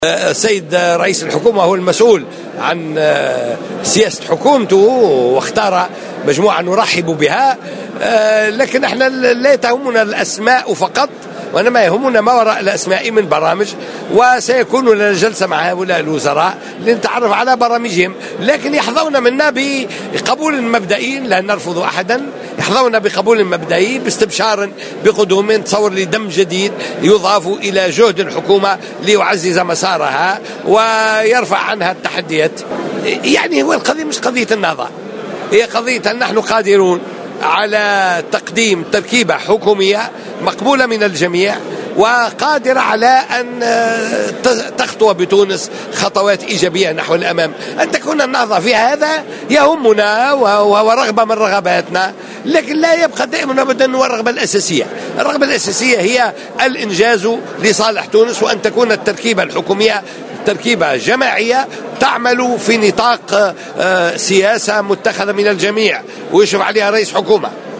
السيد رئيس الحكومة هو المسؤول عن سياسة حكومته، واختار مجموعة نرحب بها، لكن احنا لا تهمنا الأسماء فقط، وإنما يهمنا ما وراء الأسماء من برامج، وسيكون لنا جلسة مع هؤلاء الوزراء لنتعرف على برامجهم، لكن يحظون منا بقبول مبدئي، لا نرفض أحدا، يحظون بقبول مبدئي باستبشار بقدوم. تصور لي دم جديد يضاف إلى جهد الحكومة ليعزز مسارها ويرفع عنها التحديات. يعني هو القضية مش قضية النهضة، هي قضية أن نحن قادرون على تقديم تركيبة حكومية مقبولة من الجميع، وقادرة على أن تخطو بتونس خطوات إيجابية نحو الأمام. أن تكون النهضة في هذا يهمنا وهو رغبة من رغباتنا، لكن لا يبقى دائما أبدا هو الرغبة الأساسية. الرغبة الأساسية هي الإنجاز لصالح تونس، وأن تكون التركيبة الحكومية تركيبة جماعية تعمل في نطاق سياسة متخذة من الجميع ويشرف عليها رئيس حكومة.